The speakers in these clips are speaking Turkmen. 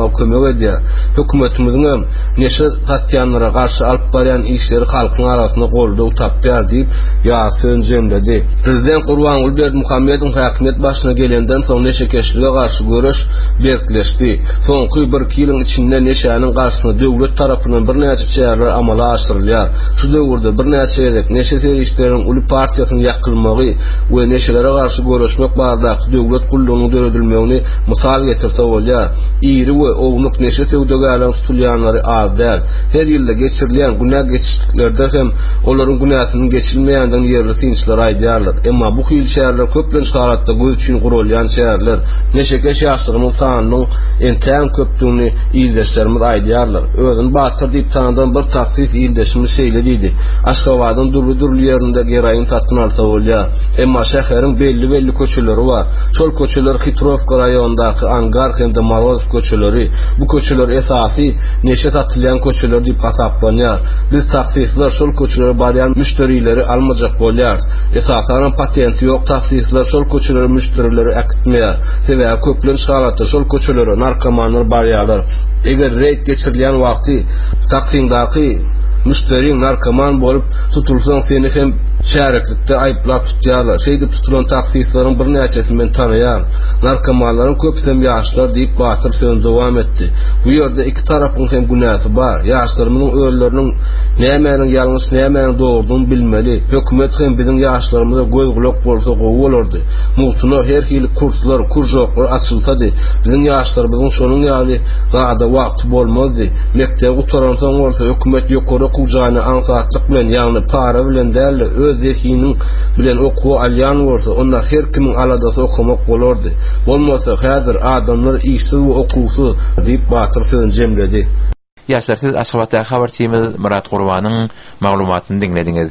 ýaşmagyna kömek edýär. Hökümetimiziň neşe gatýanlara garşy alyp barýan işleri halkyň arasynda goldaw tapýar diýip ýa-sön jemledi. Prezident Gurbanuly Berdimuhammedow häkimet başyna gelenden soň neşekeşlige garşy görüş berkleşdi. Soňky 1-2 ýylyň içinde neşäniň garşysyna döwlet tarapyndan bir näçe çäreler amala aşyrylýar. Şu döwürde bir näçe ýerek neşe serişleriň uly partiýasyny ýakylmagy we neşelere garşy görüşmek barada döwlet gullugyny döredilmegini mysal getirse bolýar. Iri we ownuk neşe sewdegärler tutulýanlary azdar. Her ýylda geçirilýän günah geçişliklerde hem olaryň günahsyny geçilmeýändiň ýerli synçlar aýdýarlar. Emma bu hyl şäherler köplenç halatda göz üçin gurulýan şäherler. Neşekeş ýaşlygynyň sanynyň entäň köpdigini ýyldaşlarymyz aýdýarlar. Özüni batyr diýip tanadan bir taksis ýyldaşymyz şeýle diýdi. Aşgabatyň durly ýerinde geraýyn tatyn alsa bolýar. Emma şäheriň belli köçeleri bar. Şol köçeler Hitrovka raýonundaky Angar hem-de Morozov köçeleri. Bu köçeler esasy neşe satylýan köçeler diýip hasaplanýar. Biz taksisler şol köçelere barýan müşterileri almajak bolýar. Esasan patenti ýok taksisler şol köçelere müşterileri akitmeýär. Sebäbi köplenç halatda şol köçelere narkomanlar barýarlar. Eger reýt geçirilýän wagty taksingdaky müşteri narkoman bolup tutulsaň seni hem şäherlikde aýplap tutýarlar. Şeýdip tutulan taksislaryň bir näçesi men tanaýar. Narkomanlaryň köpsem ýaşlar diýip batyr söň dowam etdi. Bu ýerde iki tarapyň hem günäsi bar. Ýaşlarymyň öýleriniň nämäniň ýalňyş nämäniň dogrudyny bilmeli. Hökümet hem biziň ýaşlarymyza göz gulak bolsa gowy bolardy. Muhtuno her hili kurslar, kurjoklar açylsady, biziň ýaşlarymyzyň şonuň ýaly gaýda wagt bolmazdy. Mektep gutaransaň bolsa hökümet ýokary kujagyna ansatlyk bilen ýagny para bilen däl öz zehiniň bilen okuw alýan bolsa, onda her kimiň aladasy okumak bolardy. Bolmasa häzir adamlar işsiz we okuwsuz diýip batyr söň jemledi. Ýaşlar, siz Aşgabatda habarçymyz Murat Gurbanyň maglumatyny dinlediňiz.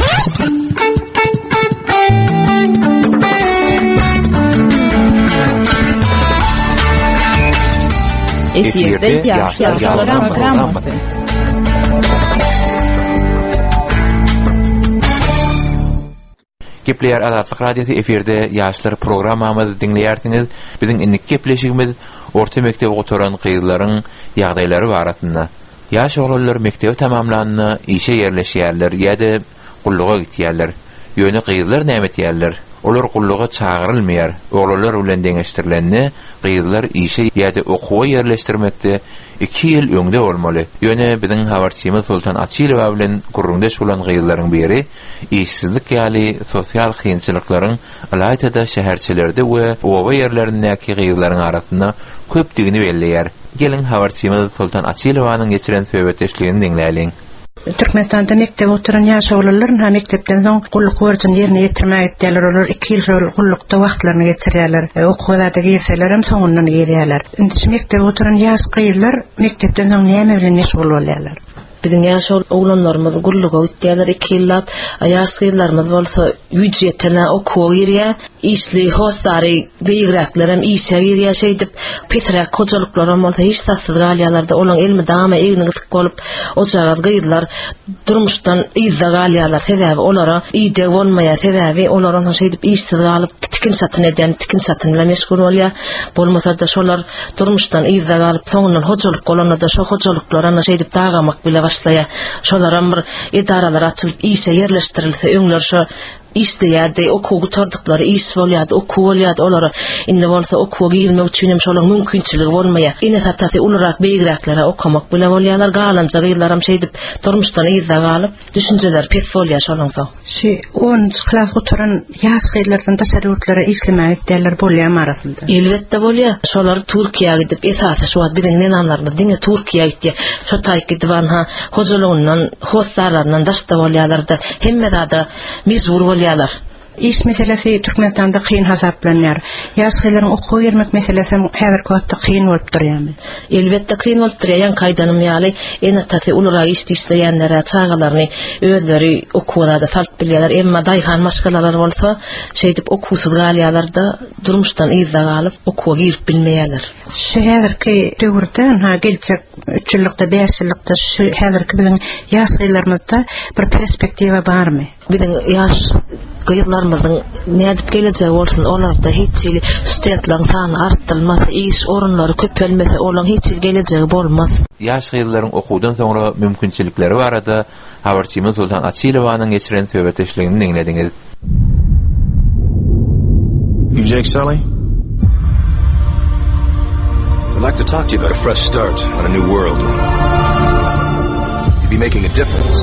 Efirde ýaşlar programmasy. Gepleýär Azatlyk radiosu efirde ýaşlar programmamyzy dinleýärsiňiz. Biziň innik gepleşigimiz orta mekdep oturan gyzlaryň ýagdaýlary barasynda. Ýaş oglanlar mektebi tamamlanyny işe ýerleşýärler ýa-da gulluga gitýärler. Ýöne gyzlar näme etýärler? Olar gulluga çağırylmaýar. Oglanlar bilen deňeşdirilenni gyzlar işe ýa-da okuwa ýerleşdirmekde 2 ýyl öňde bolmaly. Ýöne biziň habarçymyz Sultan Açylow bilen gurrundaş bolan gyzlaryň biri işsizlik ýaly sosial kynçylyklaryň alaýda şäherçilerde we owa ýerlerindäki gyzlaryň arasynda köpdigini belleýär. Gelin habarçymyz Sultan Açylowyň geçiren söhbetleşigini dinläýin. Türkmenistanda mektep oturan ýaş oglanlaryň hem mektepden soň gulluk borjyny ýerine ýetirmäge gitýärler. Olar 2 ýyl şol gullukda wagtlaryny geçirýärler. Okuwada girseler hem soňundan girýärler. Indi şu mektep oturan ýaş gyzlar mektepden soň näme bilen meşgul bolýarlar? Bizim ýaş oglanlarymyz gulluga gitýärler 2 ýyllap, ýaş gyzlarymyz bolsa ücretine okuwa girýär, işli hostary beýgräkler hem işe girýär şeýdip petrak kojalyklar bolsa hiç satsız galýarlarda olaň elmi dama egini gysyk bolup oçagaz gyzlar durmuşdan izza galýarlar. Sebäbi olara ýyde bolmaýar, sebäbi olaryň şeýdip işsiz galyp tikin satyn eden, tikin satyn bilen meşgul bolýar. Bolmasa da şolar durmuşdan izza galyp soňundan hojalyk bolanda şo hojalyklara şeýdip dagamak bile başlaýar. Şolaram bir idaralar açylyp işe ýerleşdirilse öňler şo işleýärdi, okuw gutardyklary iş bolýardy, okuw bolýardy, olara indi bolsa okuwa girmek üçin hem şolaryň mümkinçiligi bolmaýar. Ine satysy ulrak beýgräklere okamak bilen bolýarlar, galanja gyzlaram şeýdip durmuşdan ýyza galyp, düşünjeler pes bolýar şolaňsa. Şu 10-njy klas oturan ýaş gyzlardan taşerutlary işlemäge gitýärler bolýarmy arasynda? Elbetde bolýar. Şolar Türkiýäge gidip esasy şu wagt bilen nenanlarymyz diňe Türkiýäge gitdi. Şo taýky diwan hojalygyndan, hostlarlaryndan daşda bolýarlardy. Hemme da mezbur bolýarlar. İş meselesi Türkmenistanda kıyın hasaplanýar. Ýaş gyzlaryň okuw bermek meselesi häzirki wagtda kıyın bolup durýarmy? Elbetde kıyın bolup durýar. Kaýdanym ýaly enatysy ulrak işleýänlere çağalaryny özleri okuwlarda salt bilýärler. Emma daýhan maşgalalar bolsa şeýdip okuwsuz galýarlarda durmuşdan ýyza galyp okuwa girip bilmeýärler. Şu häzirki döwürde geljek 3 ýyllikda 5 ýyllikda şu häzirki biziň ýaş gyzlarymyzda bir perspektiwa barmy? Biziň ýaş Kıyılarımızın nädip geleceği olsun, olarda hiç ili studentlerin sany artdylmasa, iş orunları köpelmese, olan hiç il geleceği bolmaz. Yaş gyzlaryň okuwdan soňra mümkinçilikleri barada habarçymyz Sultan Açylowanyň geçiren söhbetleşligini dinlediňiz. You Jake Sully? I'd like to talk to you about a fresh start on a new world. You'd be making a difference.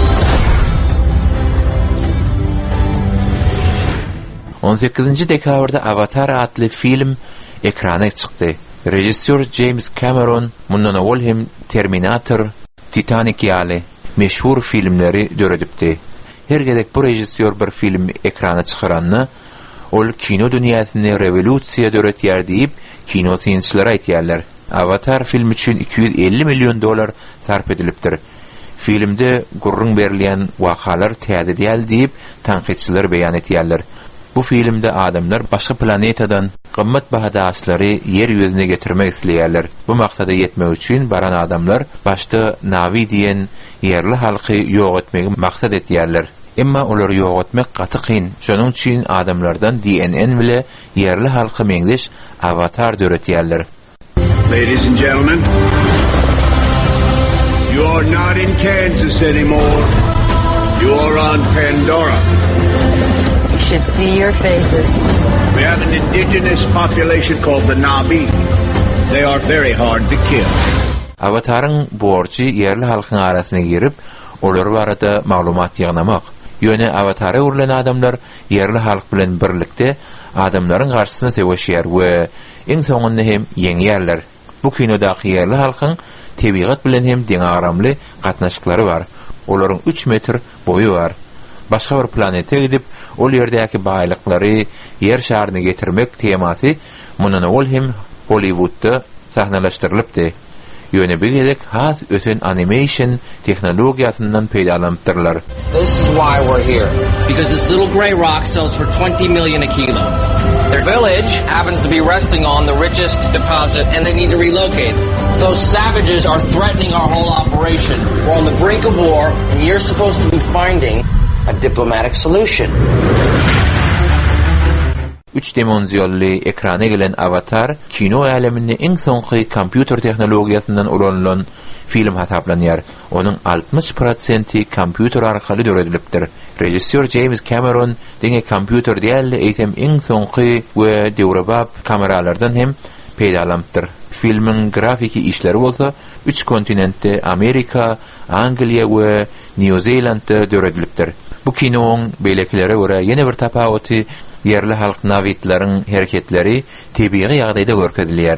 On 8-nji dekabrda Avatar adly film ekrana çykdy. Rejissor James Cameron mundan awal hem Terminator, Titanic ýaly meşhur filmleri döredipdi. Her gedek bu rejissor bir film ekrana çykaranyny ol kino dünýäsini revolýusiýa döretýär diýip kino synçyları aýtýarlar. Avatar film üçin $250 milyon sarf edilipdir. Filmde gurrun berilýän wakalar täze diýil diýip tanqidçiler beýan etýärler. Bu filmde adamlar başga planetadan gymmat bahada aşlary yer ýüzüne getirmek isleýärler. Bu maksada ýetmek üçin baran adamlar başda Navi diýen yerli halky ýok etmegi maksat etýärler. Emma olar ýok etmek gaty kyn. Şonuň üçin adamlardan DNA bile yerli halky meňdeş avatar döretýärler. Ladies and gentlemen, you are not in Kansas anymore. You are on Pandora. You should see your faces. We have an indigenous population called the Navi. They are very hard to kill. Avatarın borçy yerli halkyň arasyna girip, olar barada maglumat ýygnamak. Ýöne avatara urlan adamlar yerli halk bilen birlikde adamlaryň garşysyna tegeşýär we iň soňunda hem ýeňýärler. Bu kinodaky yerli halkyň tebigat bilen hem deňaramly gatnaşyklary bar. Olaryň 3 metr boyu bar. Başga bir planete gidip ol ýerdäki baýlyklary yer şaryna getirmek temasy mundan ol hem Hollywoodda sahnalaşdyrylypdy. Ýöne bir gedek has ösen animation tehnologiýasyndan peýdalanýarlar. This is why we're here. Because this little gray rock sells for $20 million a kilo. Their village happens to be resting on the richest deposit and they need to relocate. Those savages are threatening our whole operation. We're on the brink of war and you're supposed to be finding a diplomatic solution. 3 dimensionly ekrana gelen Avatar kino aleminde iň soňky kompýuter tehnologiýasyndan ulanýan film hasaplanýar. Onuň 60% kompýuter arkaly döredilipdir. Rejissor James Cameron diňe kompýuter diýildi eýtem iň soňky we döwrebap kameralardan hem peýdalanýar. Filmin grafiki işleri bolsa 3 kontinentde Amerika, Angliýa we New Zealandda döredilipdir. Bu kinoň beýlekilere görä ýene bir tapawaty yerli halk navitlaryň hereketleri tebii ýagdaýda görkezilýär.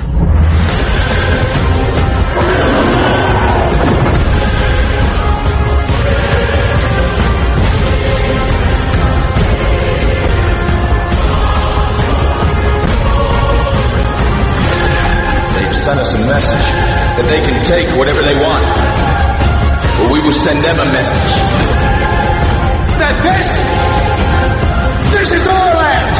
They've sent us a message that they can take whatever they want. But we will send them a message that this is our land.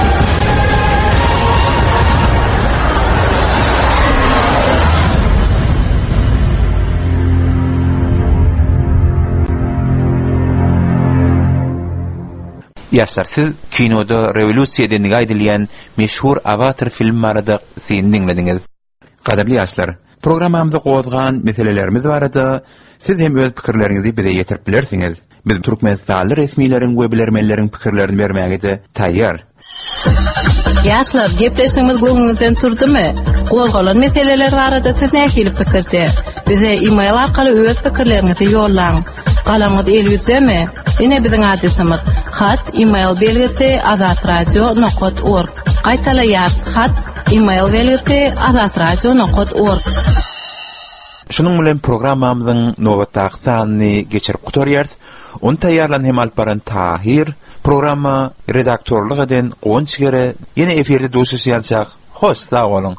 Ýaşlar, siz kinoda revolýusiýa denigi aýdylýan meşhur Avatar film barada syny dinlediňiz. Gaderli ýaşlar, programmamyzda gozgan meselelerimiz barada siz hem öz pikirleriňizi bize ýetirip bilersiňiz. Biz Türkmenistanly resmiýleriň we bilermenleriň pikirlerini bermäge taýýar. Ýaşlar, gepleşigimiz göňüňizden turdymy? Gozgalan meseleler barada siz nähili pikirde? Bize e-mail arkaly öz pikirleriňizi ýollaň. Galaňyz elýüzemi? Ine biziň adresimiz hat e-mail belgisi azatradio.org. Gaýtalaýar hat e-mail belgisi azatradio.org. Şunun bilen programmamyzyň nowatdaky sanyny geçirip gutarýarys. Onu taýýarlan hem alparan Tahir programma redaktorluk eden Gonçgere ýene eferde duşuşýançak. Hoş, sag bolun.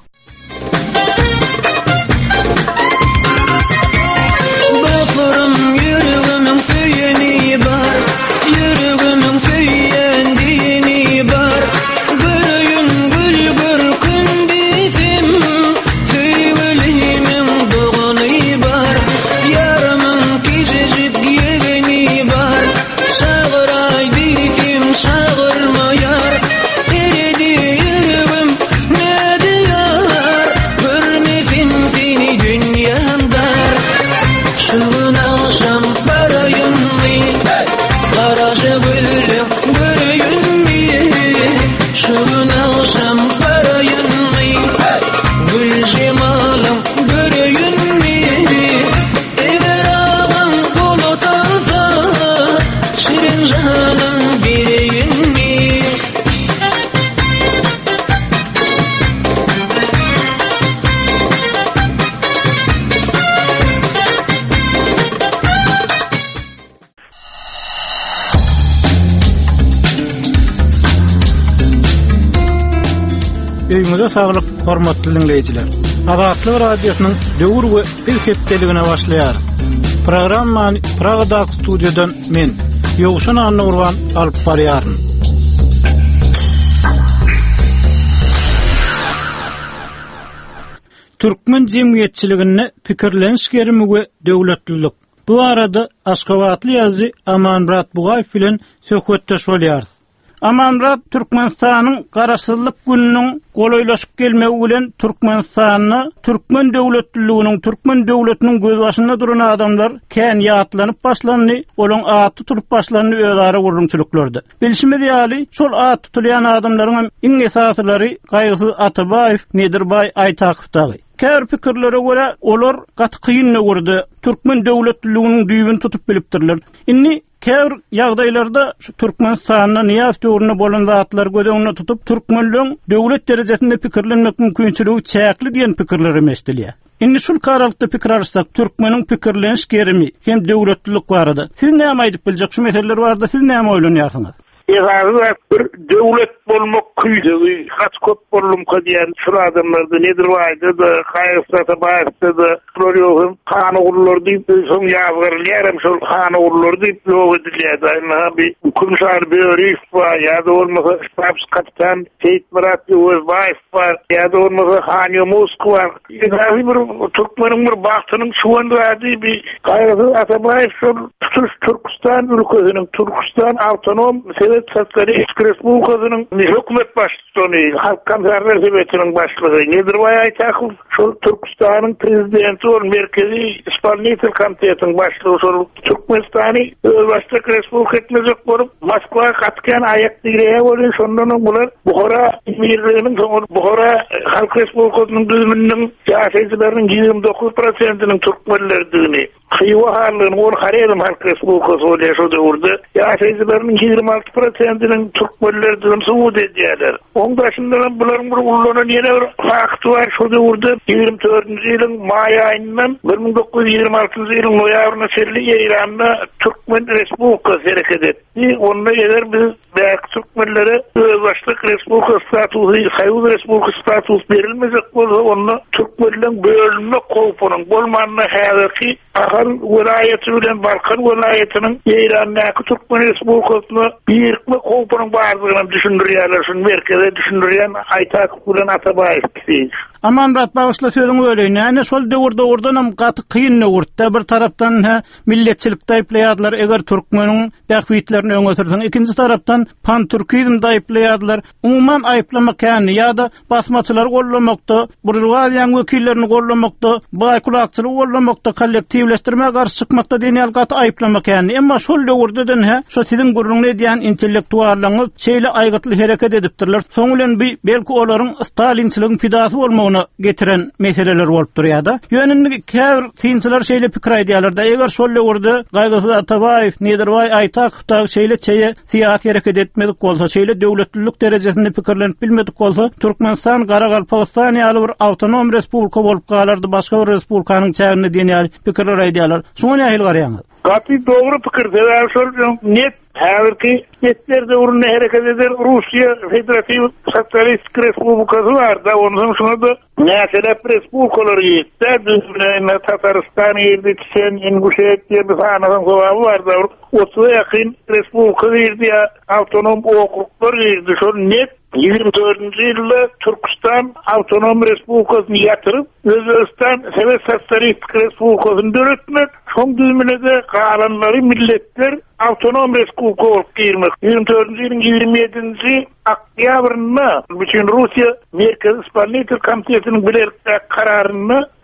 Şagıray dikim Öýüňize saglyk, hormatly dinleýijiler. Azatlyk radiosynyň döwür we bir hepdeligine başlaýar. Programmany Pragada studiodan men, Ýogşan Anurwan alyp barýaryn. Türkmen jemgyýetçiligine pikirleniş gerimi we döwletlilik. Bu arada Aşgabatly ýazy Amanmurat Bugaýew bilen söhbetdeş bolýar. Amanmurat Türkmenistanyň garaşsyzlyk gününiň golaýlaşyp gelmegi bilen Türkmenistanyny Türkmen döwletliginiň, Türkmen döwletiniň göz başynda duran adamlar kän ýatlanyp başlandy, olaň aty tutup başlandy öýdara gurrunçylyklary. Bilşime diýäli, şol aty tutulýan adamlaryň iň esaslary Gaýgy Atabaýew, Nedirbay Aýtakow. Kär pikirlere göre olar gaty kıyynna gördi. Türkmen döwletliginiň düýbini tutup bilipdirler. Inni kär ýagdaýlarda şu Türkmenistanyň ýaf döwrüne bolan zatlar gödeňine tutup Türkmenliň döwlet derejesinde pikirlenmek mümkinçiligi çäkli diýen pikirler emesdilýär. Inni şul karalykda pikir arasynda Türkmeniň pikirleniş gerimi hem döwletlilik barada. Siz näme aýdyp biljek şu meseleler barada siz näme oýlanýarsyňyz? Bir devlet bolmak kıydığı, kaç köp bollum kadiyen şu adamlarda nedir vaydı da, Kayıfsata bayıfta da, Floryoğun kanı urulur deyip, son yazgırlayaram şol kanı urulur deyip, yok ediliyedi. Bir kumşar bir var, ya da olmasa Stabs Kapitan Seyit Murat Bayıf var, ya da olmasa Hanyo Mosk var. Bir Türkmenin bir baktının şu anda bir Kayıfsata bayıf şol Türkistan ülkesinin, Türkistan Autonom Sovet Sosyalist Respublikasynyň hökümet başçysyny, Halk Kamsarlar Sebetining başlygy Nedirbay Aýtakow, şol Türkistanyň prezidenti ol merkezi Isparnitl komitetining başlygy şol Türkmenistany başlyk respublika etmezek bolup Moskwa gatgan aýak diýýär bolan şondan bular Buhara emirliginiň soňra Buhara Halk Respublikasynyň düzüminiň ýaşaýjylarynyň 29%-iniň türkmenlerdigini Xywa halyny ol Harelim Halk Respublikasy bolýar şo döwürde ýaşaýjylarynyň 26%-iniň türkmenlerdigini suwut edýärler. Ondaşyndan buların bir ullanan ýene bir fakty bar şo döwürde 24-nji ýylyň may aýyndan 1926-njy ýylyň noýabryna çerli Eýranda Türkmen Respublikasy hereket etdi. Onda ýeler biz bäk türkmenlere başlyk respublika statusy, Haýwy respublika statusy berilmezek bolsa, onu türkmenliň bölünme gowpunyň bolmanyna häzirki Ahal vilayeti bilen Balkan vilayetiniň Eýrandaky Türkmen respublikasyny birikme gowpunyň bardygyny düşündirýärler, şunu merkeze düşündirýän Aýtakow bilen Atabaýew. Amanmurat bagysla sözüň öýleýin. Näme şol döwürde ordanam gaty kıyynna gurtda bir tarapdan milletçilikde aýplaýarlar, eger türkmeniň bähwitlerini öňe sürsen, ikinji tarapdan pan-türkizm aýplaýarlar. Umumyň aýplamak ýani ýa-da basmaçylar gollamakda, burjuwaziýaň wekillerini gollamakda, baýkulakçylyk gollamakda, kollektiwleşdirme garşy çykmakda diýen gaty aýplamak ýani. Emma şol döwürden şo siziň gurrunly diýen intellektuallaryň şeýle aýgatly hereket edipdirler. Soň bilen belki olaryň Stalinçiligiň fidasy bolmagyny getiren meseleler bolup durýar-da. Ýönünde kär tinçiler şeýle pikir aýdýarlar da, eger şol döwürde Gaýgy Atabaýew, Nedirbay Aýtakow da şeýle siýasy hereket etmedik bolsa, şeýle döwletlilik derejesinde pikirlenip bilmedik bolsa, Türkmenistan Garagalpagystan ýaly bir autonom respublika bolup galardy, başga bir respublikanyň çägine diýen pikirler aýdýarlar. Şoňa nähil garýaňyz? Gaty dogry pikir, şol net häzirki netlerde urunna hereket eder Russiýa Federativ Sosyalist Respublikasy bar da, onuň şuna da näsele respublikalary ýetdi, Tataristan ýerde Çen, Ingusetiýa bir sanadan sowaby bar da, 30 ýakyn respublika ýerde autonom okruglar ýerde şol net 24-nji ýylda Türkistan Autonom Respublikasyny ýatyryp, Özbekistan Sovet Sosyalist Respublikasyny döretmek, şoň düzümine de galanlary milletler Autonom Respublika bolup girmek. 24-nji ýylyň 27-nji oktýabrynda bütün Russiýa Merkezi Isparnitl komitetiniň bilerlikde kararyny